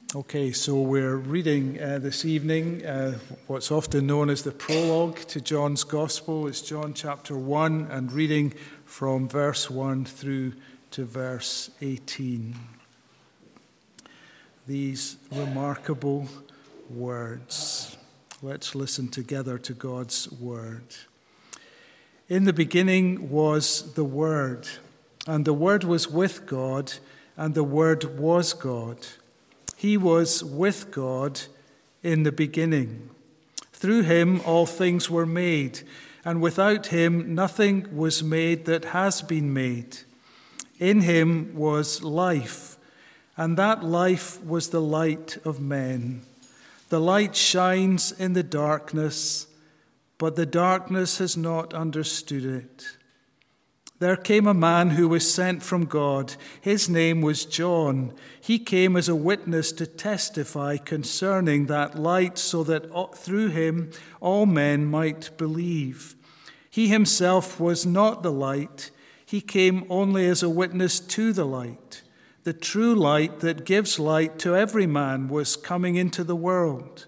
Okay, so we're reading this evening what's often known as the prologue to John's Gospel. It's John chapter 1 and reading from verse 1 through to verse 18. These remarkable words. Let's listen together to God's word. In the beginning was the Word, and the Word was with God, and the Word was God. He was with God in the beginning. Through him all things were made, and without him nothing was made that has been made. In him was life, and that life was the light of men. The light shines in the darkness, but the darkness has not understood it. There came a man who was sent from God. His name was John. He came as a witness to testify concerning that light, so that through him all men might believe. He himself was not the light. He came only as a witness to the light. The true light that gives light to every man was coming into the world.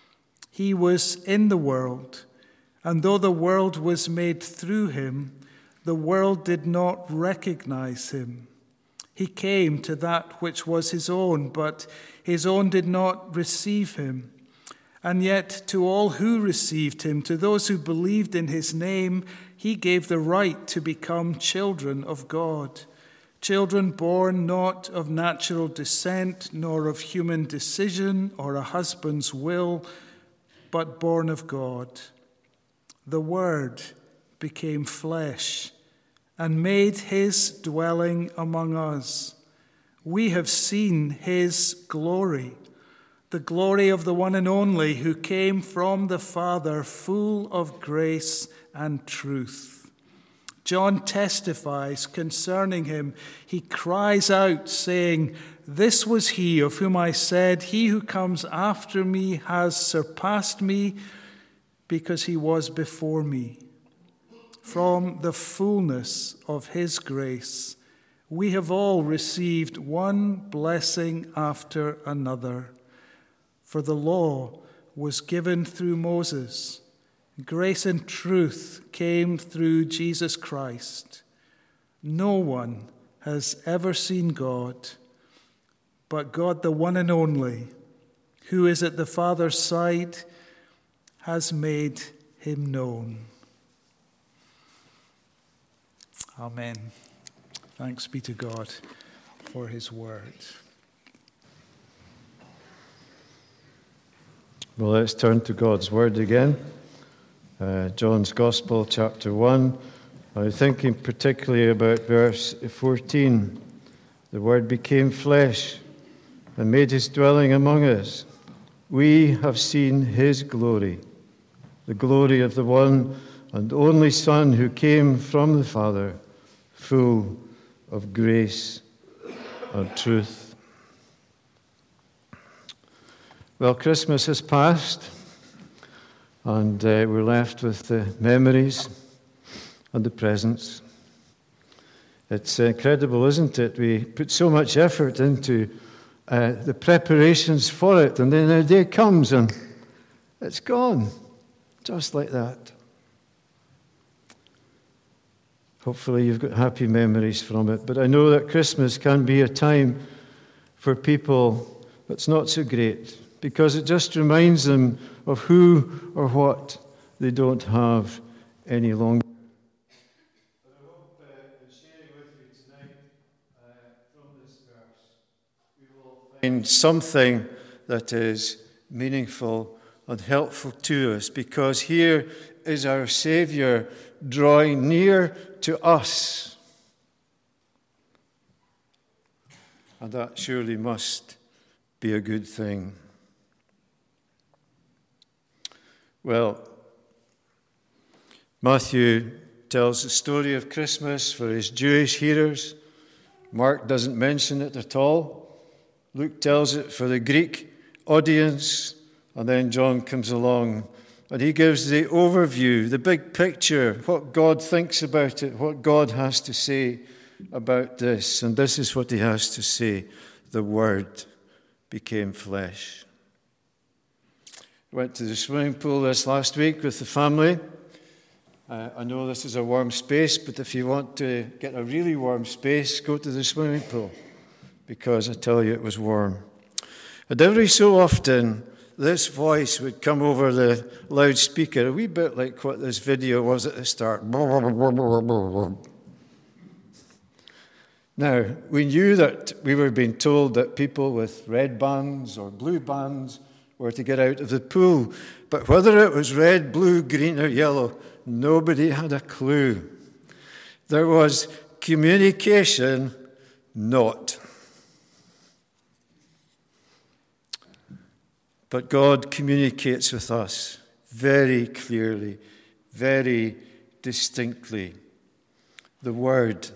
He was in the world, and though the world was made through him, the world did not recognize him. He came to that which was his own, but his own did not receive him. And yet to all who received him, to those who believed in his name, he gave the right to become children of God. Children born not of natural descent, nor of human decision or a husband's will, but born of God. The Word became flesh and made his dwelling among us. We have seen his glory, the glory of the one and only who came from the Father, full of grace and truth. John testifies concerning him. He cries out, saying, "This was he of whom I said, 'He who comes after me has surpassed me, because he was before me.' From the fullness of his grace, we have all received one blessing after another. For the law was given through Moses. Grace and truth came through Jesus Christ. No one has ever seen God, but God, the one and only, who is at the Father's side, has made him known." Amen. Thanks be to God for his word. Well, let's turn to God's word again. John's Gospel, chapter 1. I'm thinking particularly about verse 14. The Word became flesh and made his dwelling among us. We have seen his glory, the glory of the one and only Son who came from the Father, full of grace and truth. Well, Christmas has passed, and we're left with the memories and the presents. It's incredible, isn't it? We put so much effort into the preparations for it, and then the day comes and it's gone, just like that. Hopefully you've got happy memories from it. But I know that Christmas can be a time for people that's not so great, because it just reminds them of who or what they don't have any longer. But I hope in sharing with you tonight from this verse, we will find something that is meaningful and helpful to us, because here is our Saviour drawing near to us. And that surely must be a good thing. Well, Matthew tells the story of Christmas for his Jewish hearers. Mark doesn't mention it at all. Luke tells it for the Greek audience. And then John comes along and he gives the overview, the big picture, what God thinks about it, what God has to say about this. And this is what he has to say. The Word became flesh. Went to the swimming pool this last week with the family. I know this is a warm space, but if you want to get a really warm space, go to the swimming pool, because I tell you it was warm. And every so often, this voice would come over the loudspeaker, a wee bit like what this video was at the start. Now, we knew that we were being told that people with red bands or blue bands were to get out of the pool. But whether it was red, blue, green, or yellow, nobody had a clue. There was communication not. But God communicates with us very clearly, very distinctly. The Word,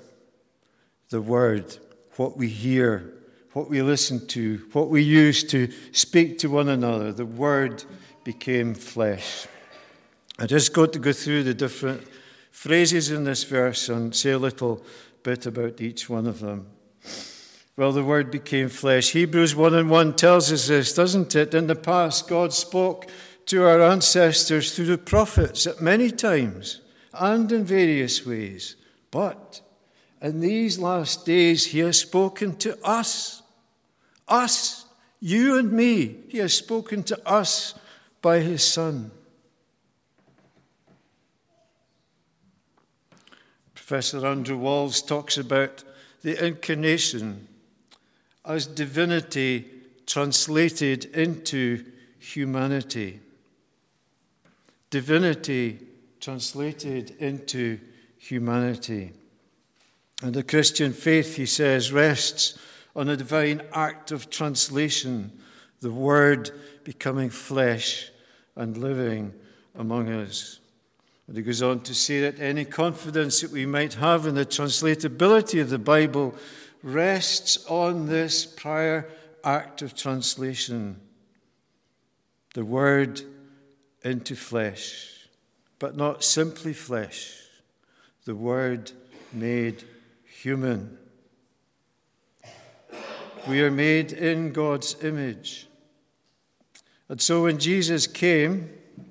what we hear, what we listen to, what we use to speak to one another. The Word became flesh. I just got to go through the different phrases in this verse and say a little bit about each one of them. Well, the Word became flesh. Hebrews 1:1 tells us this, doesn't it? In the past, God spoke to our ancestors through the prophets at many times and in various ways. But in these last days, He has spoken to us. Us, you and me. He has spoken to us by His Son. Professor Andrew Walls talks about the incarnation as divinity translated into humanity. Divinity translated into humanity. And the Christian faith, he says, rests on a divine act of translation, the Word becoming flesh and living among us. And he goes on to say that any confidence that we might have in the translatability of the Bible rests on this prior act of translation, the Word into flesh, but not simply flesh, the Word made human. We are made in God's image. And so when Jesus came,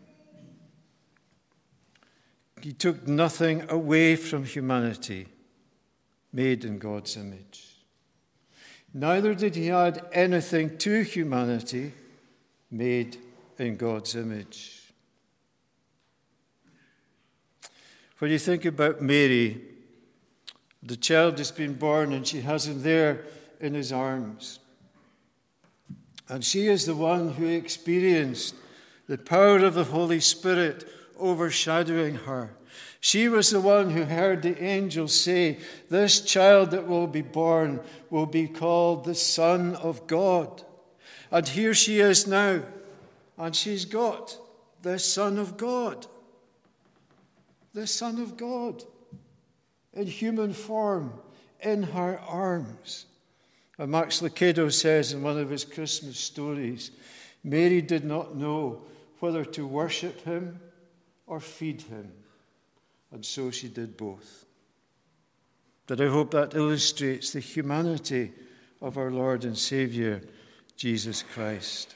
He took nothing away from humanity, made in God's image. Neither did He add anything to humanity, made in God's image. When you think about Mary, the child has been born and she has Him there in His arms. And she is the one who experienced the power of the Holy Spirit overshadowing her. She was the one who heard the angel say, "This child that will be born will be called the Son of God." And here she is now, and she's got the Son of God. The Son of God in human form in her arms. And Max Lucado says in one of his Christmas stories, Mary did not know whether to worship Him or feed Him. And so she did both. But I hope that illustrates the humanity of our Lord and Savior, Jesus Christ.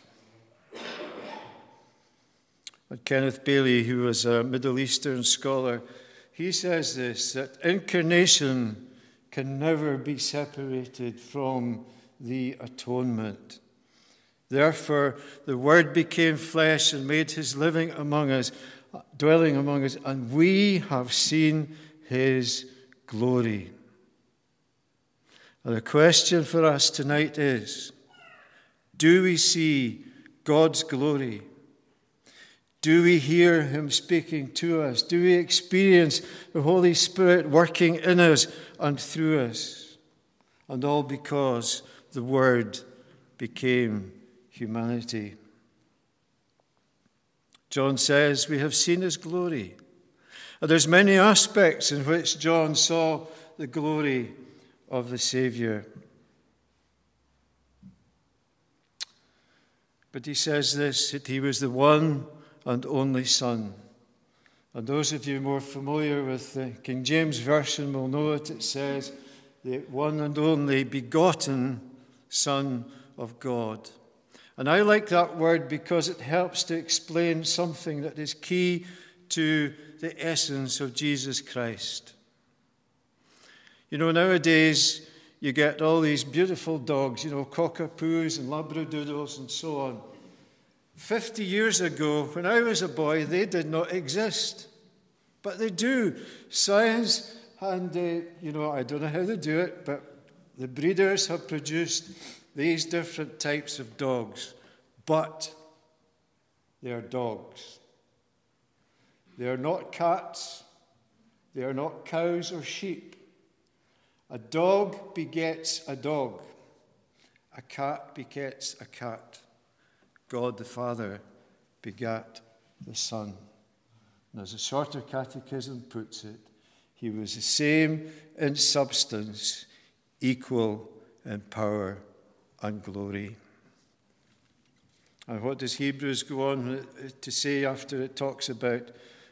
And Kenneth Bailey, who was a Middle Eastern scholar, he says this, that incarnation can never be separated from the atonement. Therefore, the Word became flesh and made His living among us, dwelling among us, and we have seen His glory. And the question for us tonight is, do we see God's glory? Do we hear Him speaking to us? Do we experience the Holy Spirit working in us and through us? And all because the Word became humanity. John says, we have seen His glory. And there's many aspects in which John saw the glory of the Savior. But he says this, that He was the one and only Son. And those of you more familiar with the King James Version will know it. It says, the one and only begotten Son of God. And I like that word because it helps to explain something that is key to the essence of Jesus Christ. You know, nowadays you get all these beautiful dogs, you know, cockapoos and labradoodles and so on. 50 years ago, when I was a boy, they did not exist. But they do. Science and, I don't know how they do it, but the breeders have produced these different types of dogs. But they are dogs. They are not cats. They are not cows or sheep. A dog begets a dog. A cat begets a cat. God the Father begat the Son. And as the Shorter Catechism puts it, he was the same in substance, equal in power and glory. And what does Hebrews go on to say after it talks about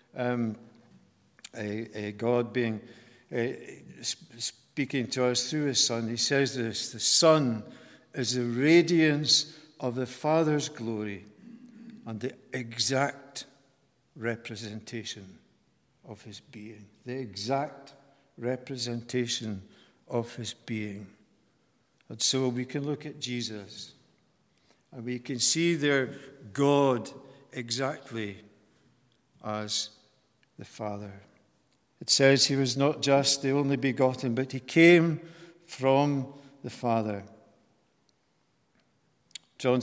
a God being speaking to us through his Son? He says this: the Son is the radiance of the Father's glory and the exact representation of his being. The exact representation of his being. And so we can look at Jesus and we can see there God exactly as the Father. It says he was not just the only begotten, but he came from the Father. John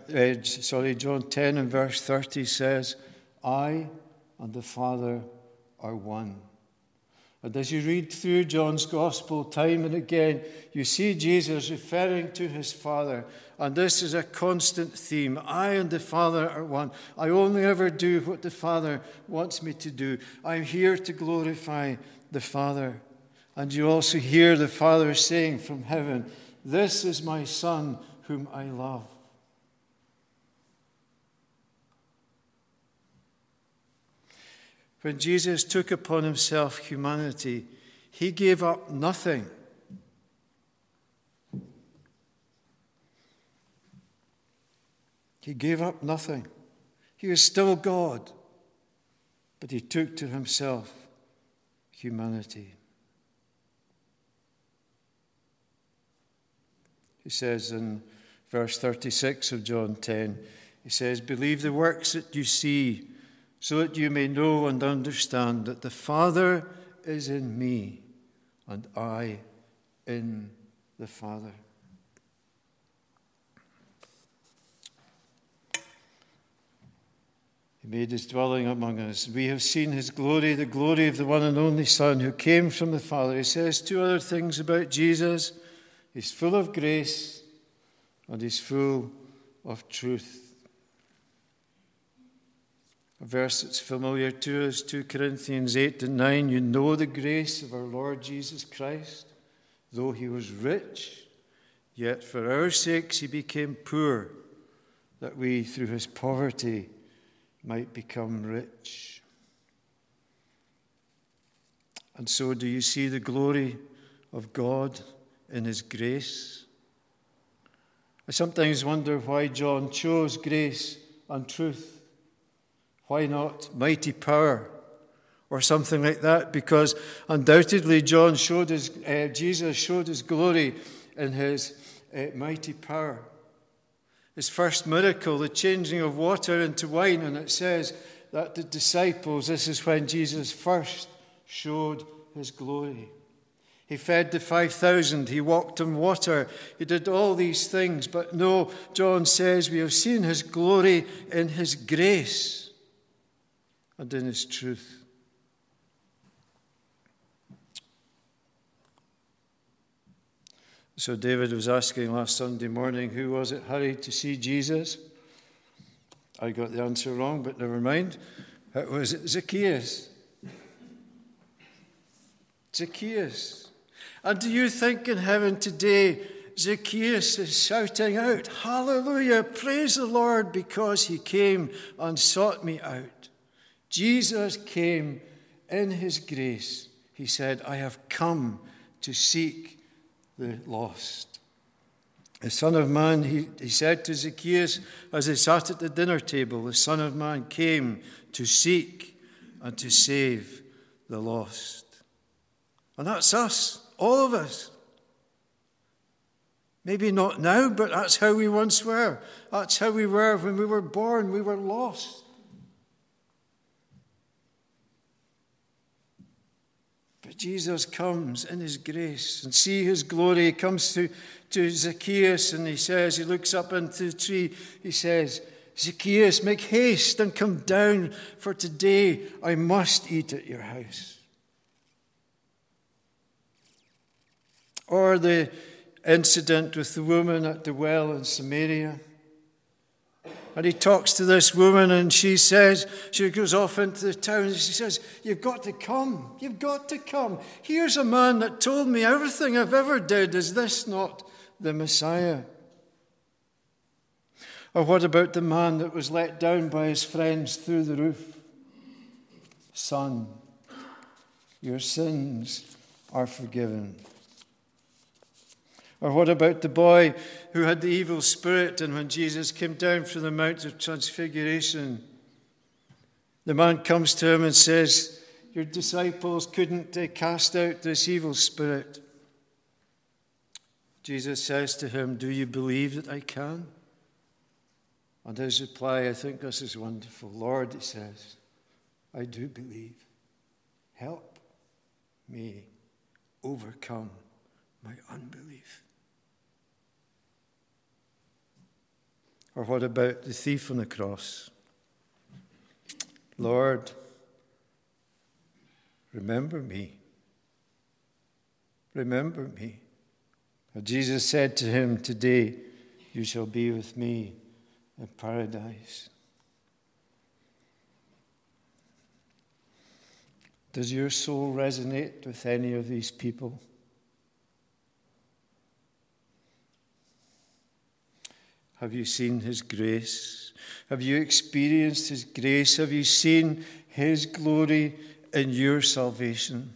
10 and verse 30 says, I and the Father are one. And as you read through John's Gospel time and again, you see Jesus referring to his Father. And this is a constant theme. I and the Father are one. I only ever do what the Father wants me to do. I'm here to glorify the Father. And you also hear the Father saying from heaven, this is my Son whom I love. When Jesus took upon himself humanity, he gave up nothing. He gave up nothing. He was still God, but he took to himself humanity. He says in verse 36 of John 10, he says, believe the works that you see, so that you may know and understand that the Father is in me and I in the Father. He made his dwelling among us. We have seen his glory, the glory of the one and only Son who came from the Father. He says two other things about Jesus. He's full of grace and he's full of truth. A verse that's familiar to us, 2 Corinthians 8 and 9, you know the grace of our Lord Jesus Christ. Though he was rich, yet for our sakes he became poor, that we through his poverty might become rich. And so do you see the glory of God in his grace? I sometimes wonder why John chose grace and truth. Why not mighty power or something like that? Because undoubtedly Jesus showed his glory in his mighty power. His first miracle, the changing of water into wine, and it says that the disciples, this is when Jesus first showed his glory. He fed the 5,000, he walked on water, he did all these things, but no, John says we have seen his glory in his grace and in his truth. So David was asking last Sunday morning, who was it hurried to see Jesus? I got the answer wrong, but never mind. It was Zacchaeus. Zacchaeus. And do you think in heaven today, Zacchaeus is shouting out, hallelujah, praise the Lord, because he came and sought me out? Jesus came in his grace. He said, I have come to seek the lost. The Son of Man, he said to Zacchaeus as they sat at the dinner table, the Son of Man came to seek and to save the lost. And that's us, all of us. Maybe not now, but that's how we once were. That's how we were when we were born. We were lost. But Jesus comes in his grace and see his glory. He comes to Zacchaeus and he looks up into the tree. He says, Zacchaeus, make haste and come down, for today I must eat at your house. Or the incident with the woman at the well in Samaria. And he talks to this woman and she goes off into the town and she says, you've got to come. You've got to come. Here's a man that told me everything I've ever did. Is this not the Messiah? Or what about the man that was let down by his friends through the roof? Son, your sins are forgiven. Or what about the boy who had the evil spirit, and when Jesus came down from the Mount of Transfiguration, the man comes to him and says, your disciples couldn't cast out this evil spirit. Jesus says to him, do you believe that I can? And his reply, I think this is wonderful. Lord, he says, I do believe. Help me overcome my unbelief. Or what about the thief on the cross? Lord, remember me. Remember me. And Jesus said to him, today you shall be with me in paradise. Does your soul resonate with any of these people? Have you seen his grace? Have you experienced his grace? Have you seen his glory in your salvation?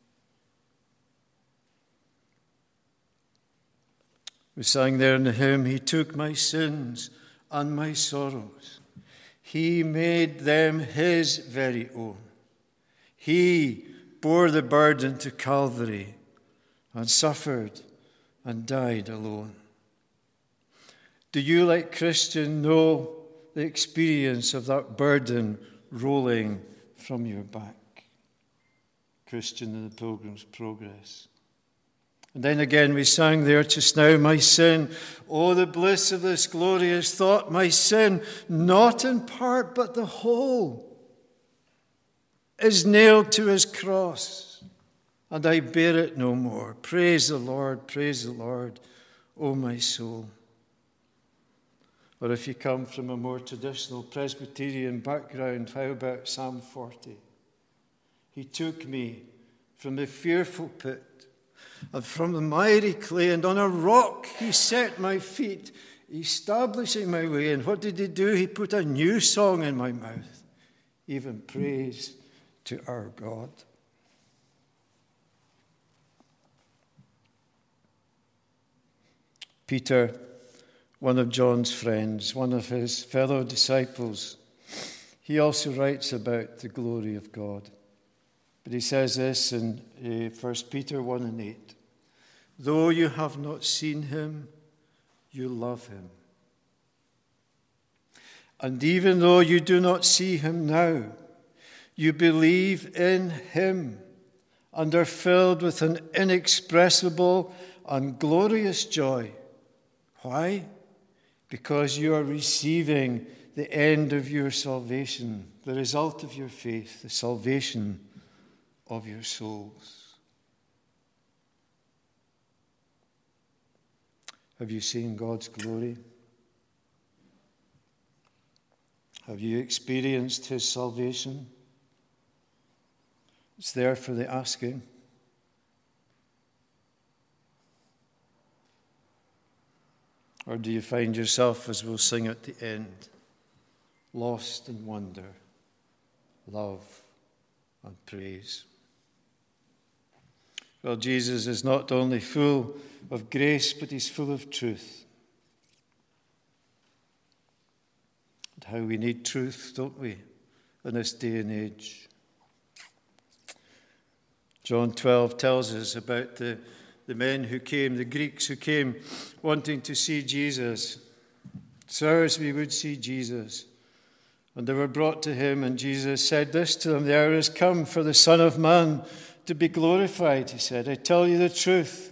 We sang there in the hymn, he took my sins and my sorrows. He made them his very own. He bore the burden to Calvary and suffered and died alone. Do you, like Christian, know the experience of that burden rolling from your back? Christian in the Pilgrim's Progress. And then again we sang there just now, my sin, oh the bliss of this glorious thought, my sin, not in part but the whole, is nailed to his cross, and I bear it no more. Praise the Lord, O my soul. Or if you come from a more traditional Presbyterian background, how about Psalm 40? He took me from the fearful pit and from the miry clay, and on a rock he set my feet, establishing my way. And what did he do? He put a new song in my mouth, even praise to our God. Peter, one of John's friends, one of his fellow disciples, he also writes about the glory of God. But he says this in 1 Peter 1:8. Though you have not seen him, you love him. And even though you do not see him now, you believe in him and are filled with an inexpressible and glorious joy. Why? Because you are receiving the end of your salvation, the result of your faith, the salvation of your souls. Have you seen God's glory? Have you experienced his salvation? It's there for the asking. Or do you find yourself, as we'll sing at the end, lost in wonder, love, and praise? Well, Jesus is not only full of grace, but he's full of truth. And how we need truth, don't we, in this day and age. John 12 tells us about the men who came, the Greeks who came wanting to see Jesus. Sirs, we would see Jesus. And they were brought to him, and Jesus said this to them, the hour has come for the Son of Man to be glorified. He said, I tell you the truth.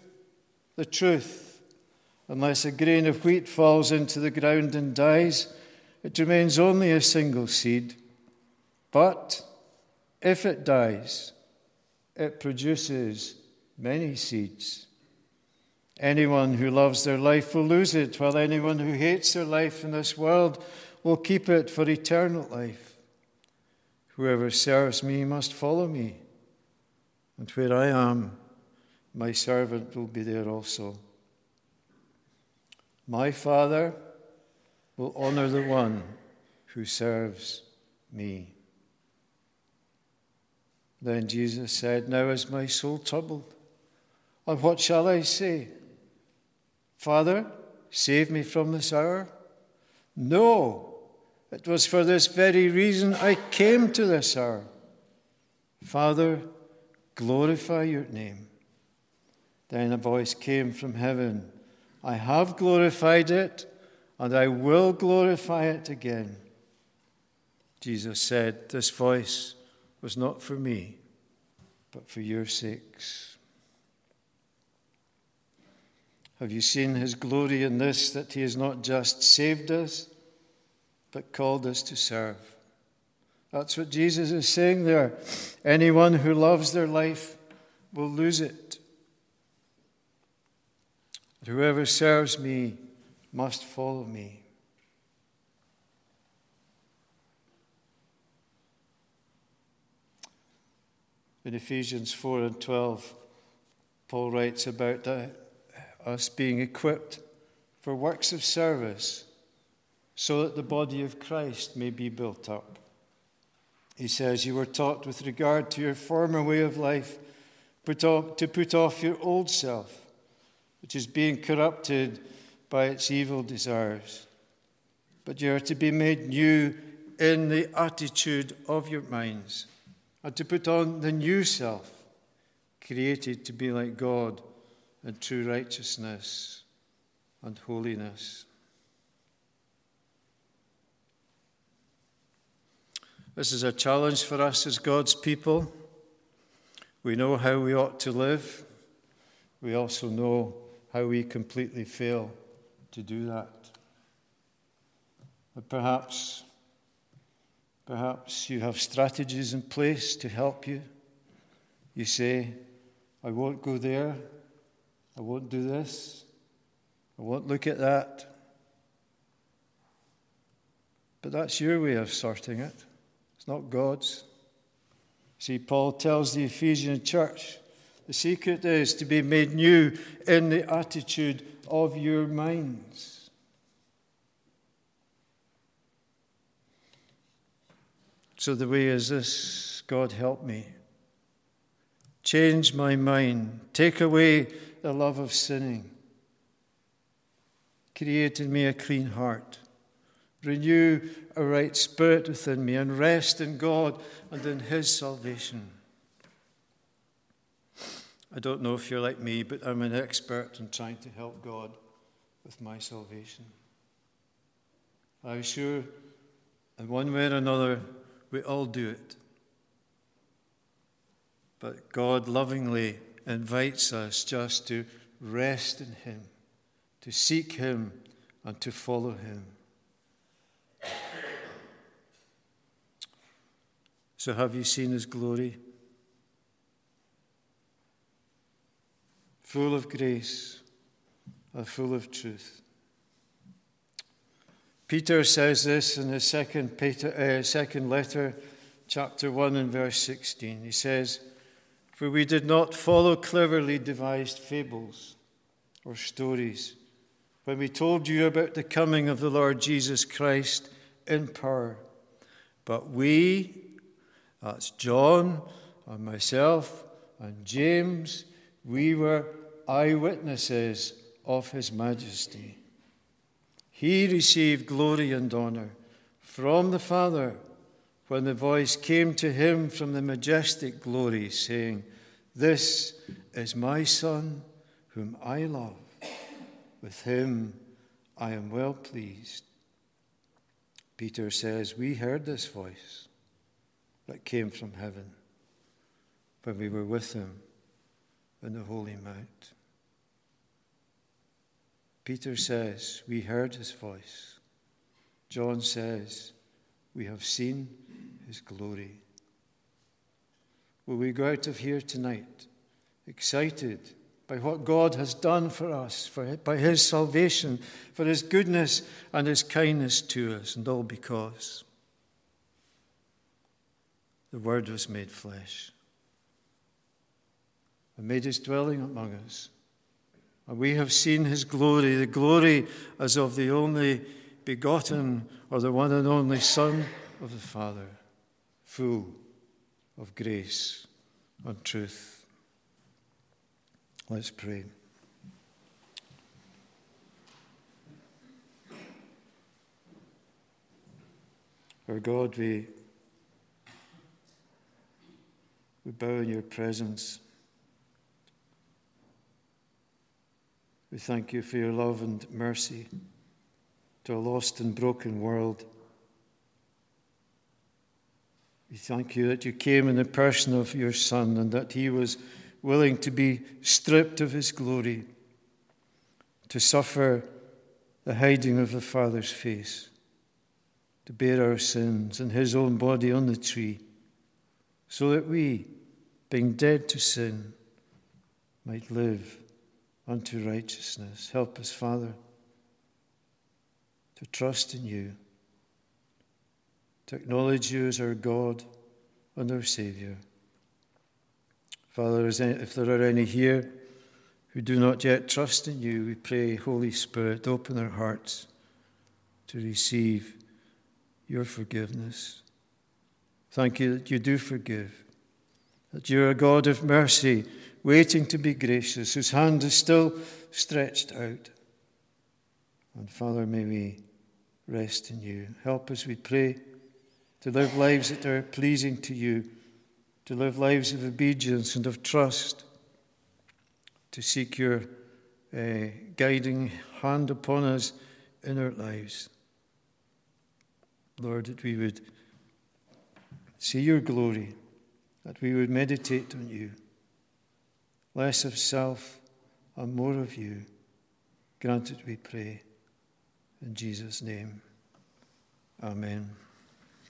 Unless a grain of wheat falls into the ground and dies, it remains only a single seed. But if it dies, it produces many seeds. Anyone who loves their life will lose it, while anyone who hates their life in this world will keep it for eternal life. Whoever serves me must follow me, and where I am, my servant will be there also. My Father will honor the one who serves me. Then Jesus said, now is my soul troubled, and what shall I say? Father, save me from this hour? No, it was for this very reason I came to this hour. Father, glorify your name. Then a voice came from heaven. I have glorified it, and I will glorify it again. Jesus said, this voice was not for me, but for your sakes. Have you seen his glory in this, that he has not just saved us, but called us to serve? That's what Jesus is saying there. Anyone who loves their life will lose it. Whoever serves me must follow me. In Ephesians 4 and 12, Paul writes about us being equipped for works of service so that the body of Christ may be built up. He says, you were taught with regard to your former way of life to put off your old self, which is being corrupted by its evil desires. But you are to be made new in the attitude of your minds, and to put on the new self, created to be like God in true righteousness and holiness. This is a challenge for us as God's people. We know how we ought to live. We also know how we completely fail to do that. But perhaps you have strategies in place to help you. You say, I won't go there. I won't do this. I won't look at that. But that's your way of sorting it. It's not God's. See, Paul tells the Ephesian church, the secret is to be made new in the attitude of your minds. So the way is this: God help me. Change my mind. Take away the love of sinning. Create in me a clean heart. Renew a right spirit within me, and rest in God and in his salvation. I don't know if you're like me, but I'm an expert in trying to help God with my salvation. I'm sure in one way or another we all do it. But God lovingly invites us just to rest in him, to seek him, and to follow him. So have you seen his glory? Full of grace and full of truth. Peter says this in his second letter, chapter 1 and verse 16. He says, for we did not follow cleverly devised fables or stories when we told you about the coming of the Lord Jesus Christ in power. But we, that's John and myself and James, we were eyewitnesses of his majesty. He received glory and honor, from the Father when the voice came to him from the majestic glory, saying, "This is my Son, whom I love. With him I am well pleased." Peter says, we heard this voice that came from heaven when we were with him on the Holy Mount. Peter says, we heard his voice. John says, we have seen his glory. Will we go out of here tonight excited by what God has done for us, by his salvation, for his goodness and his kindness to us, and all because the Word was made flesh and made his dwelling among us. And we have seen his glory, the glory as of the only begotten, or the one and only Son of the Father, full of grace and truth. Let's pray. Our God, we bow in your presence. We thank you for your love and mercy to a lost and broken world. We thank you that you came in the person of your Son and that he was willing to be stripped of his glory, to suffer the hiding of the Father's face, to bear our sins in his own body on the tree, so that we, being dead to sin, might live unto righteousness. Help us, Father, to trust in you, to acknowledge you as our God and our Savior. Father, if there are any here who do not yet trust in you, we pray, Holy Spirit, open their hearts to receive your forgiveness. Thank you that you do forgive, that you are a God of mercy, waiting to be gracious, whose hand is still stretched out. And Father, may we rest in you. Help us, we pray, to live lives that are pleasing to you, to live lives of obedience and of trust, to seek your guiding hand upon us in our lives. Lord, that we would see your glory, that we would meditate on you, less of self and more of you. Grant it, we pray, in Jesus' name. Amen.